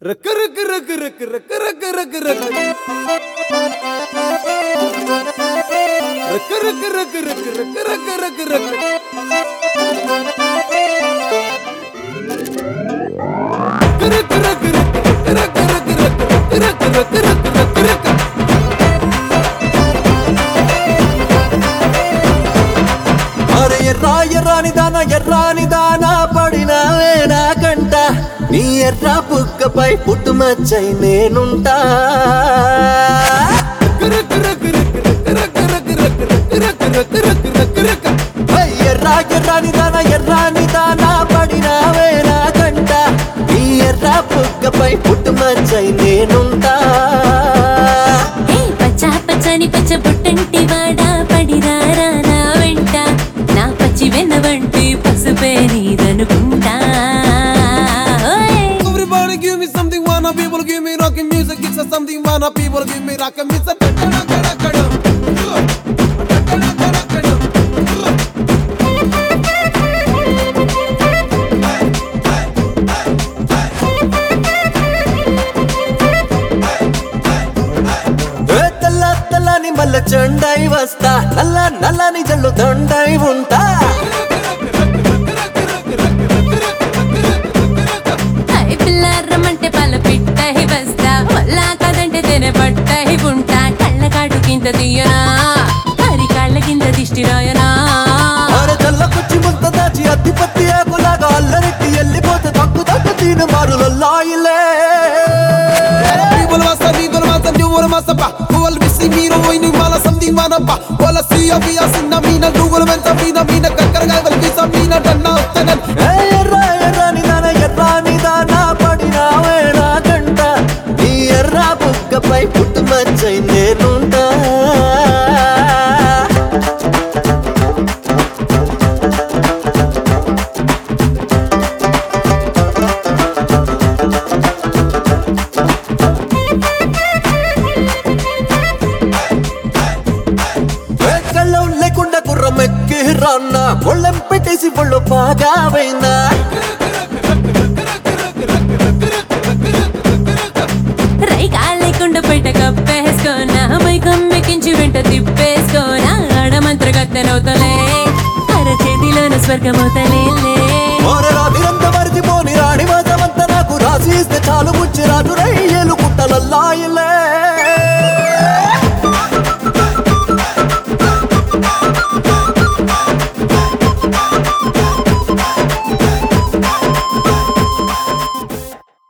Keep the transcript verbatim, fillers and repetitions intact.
రక రక రక రక రక రక రక రక రక రక రక రక రక రక రక ఎర్రాని దాన ఎర్రాని దాన పడినావే నా కంట నీ ఎర్ర బుక్కపై పుట్టుమచ్చై నేనుంటా ఎర్రా ఎర్రాని దాన ఎర్రాని దాన పడినావే నా కంట నీ ఎర్ర బుక్కపై పుట్టుమచ్చై నేనుంటా పచ్చా పచ్చని పచ్చ పుట్టంటి వాడా పడిరారా నా వెంట నా పచ్చి వెన్నవంటి పసుపే నీదనుకుంటా. Everybody give me something, wanna people give me rockin' music. It's a something, wanna people give me rockin' music. తెల్ల తెల్లని మల్ల చెండై వస్తా నల్ల నల్లని జల్లు దండై ఉంటా పిల్లారమంటే పల పిట్టై వస్తా వల్లా కదంటే తెన పట్టై ఉంటా కళ్ళ కాడు కింద తీయనా హరి కాళ్ళ కింద దిష్టి రాయనా అరే తెల్లకొచ్చి ముంత దాచి అద్దిపత్తి ఆకులాగా అల్లరెట్టి వెళ్ళిపోతే తగ్గు తగ్గు తీను మారులల్లాయిలే People must have people must have you wanna must have who will be see me no in mala something wanna ba wala see ya be as in mina google men ta mina mina kakkar ga will be some mina danna uttanan ఎర్ర ఎర్రని దాన ఎర్రాని దాన పడినావే నా కంట నీ ఎర్ర బుక్కపై పుట్టుమచ్చై నేనుంటా కళ్ళం లేకుండా గుర్రం ఎక్కి రాన్నా ఒళ్ళెం పెట్టేసి ఒళ్ళు బాగా పోయినా రైగా లేకుండా బయట కప్పేసుకోనా మైకం ఎక్కించి వెంట తిప్పేసుకోనా ఆడమంత్ర గత్తెనవుతలే అర చేతిలోన స్వర్గమవుతలే ఓరే